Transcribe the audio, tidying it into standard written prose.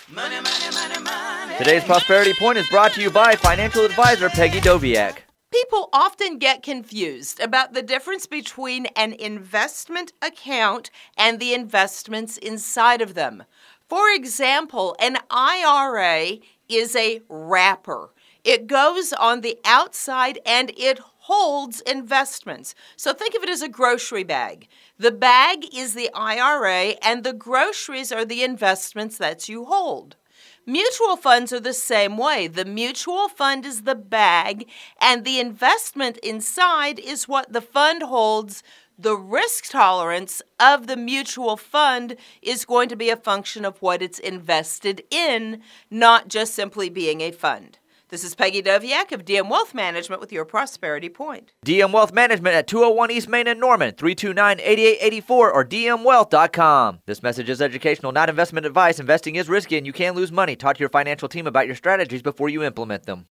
Money, money, money, money. Today's Prosperity Point is brought to you by financial advisor Peggy Doviak. People often get confused about the difference between an investment account and the investments inside of them. For example, an IRA is a wrapper. It goes on the outside and it holds investments. So think of it as a grocery bag. The bag is the IRA and the groceries are the investments that you hold. Mutual funds are the same way. The mutual fund is the bag, and the investment inside is what the fund holds. The risk tolerance of the mutual fund is going to be a function of what it's invested in, not just simply being a fund. This is Peggy Doviak of DM Wealth Management with your Prosperity Point. DM Wealth Management at 201 East Main in Norman, 329-8884 or dmwealth.com. This message is educational, not investment advice. Investing is risky and you can lose money. Talk to your financial team about your strategies before you implement them.